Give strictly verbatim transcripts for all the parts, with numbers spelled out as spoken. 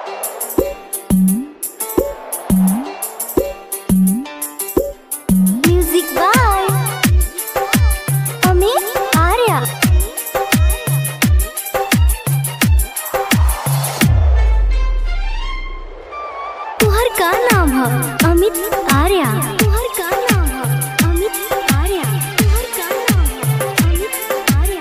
Music by Amit Arya. तुहर का नाम है अमित आर्या। तुहर का नाम है अमित आर्या। तुहर का नाम है अमित आर्या।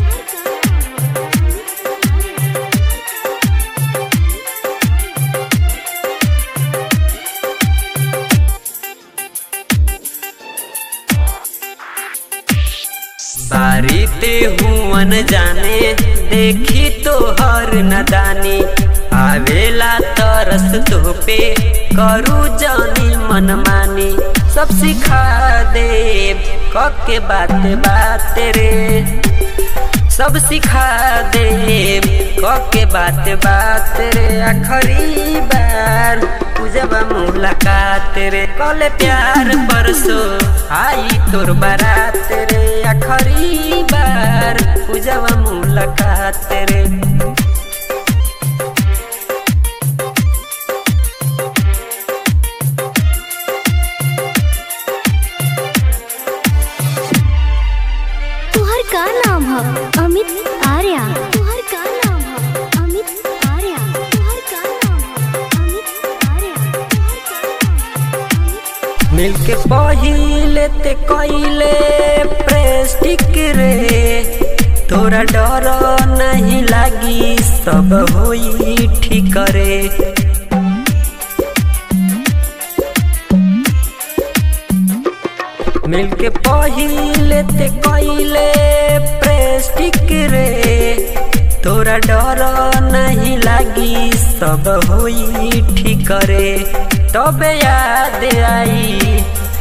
बारीते हुवन जाने देखी तो हर नदानी आवेला तरस तो पे करू जानी मनमानी सब सिखा दे कके बात बात रे सब सिखा दे कके बात बात रे आखिरी बार पूजबा मुलाकात रे कल प्यार परसो आई तोर बारात रे आखिरी बार पूजबा मुलाकात रे। तुहर का नाम है अमित आर्या। तुहर का नाम है अमित आर्या। तुहर का नाम है अमित आर्या। मिलके पहिले ते कइले प्रेस्टिक रे तोरा डर नहीं लागी सब होई ठीक रे। मिलके पहिले ते कइले प्रेस्टिक रे तोरा डर नहीं लागी सब होई ठीक रे। तबे याद आई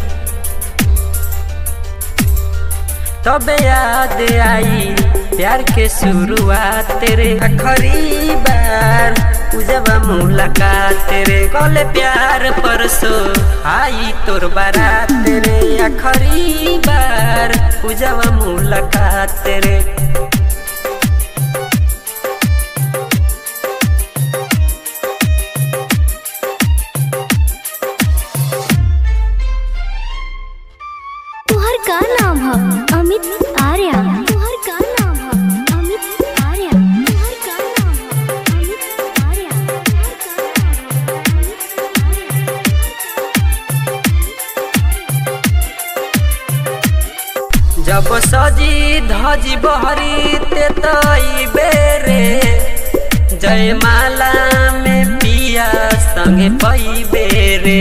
तबे याद आई प्यार के शुरुआत रे आखिरी बार पूजबा मुलाकात रे कल प्यार परसो आई तोर बारात रे आखिरी बार पूजबा मुलाकात रे। तुहर का नाम है अमित आर्या। तुहर का नाम है अमित आर्या। तुहर का नाम है अमित आर्या। जब सजी धजी बहरी ते तई बेरे जयमाला में पिया संगे पई बेरे।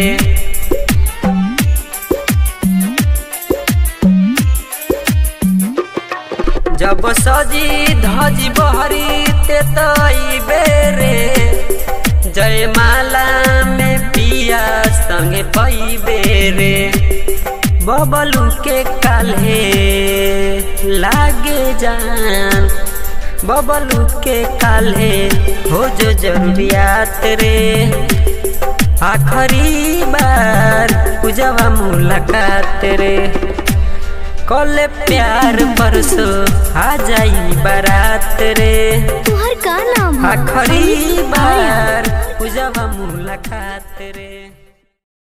जब सजी धजी बहरी ते तई बेरे जयमाला में पिया संगे पई बेरे। बबलू के काल्हे लागे जान बबलू के काल्हे हो जो जरूरियात रे आखिरी बार पूजबा मुलाकात रे कल प्यार परसो आ जाई बारात रे। तुहर का नाम है आखिरी बार पूजबा मुलाकात रे।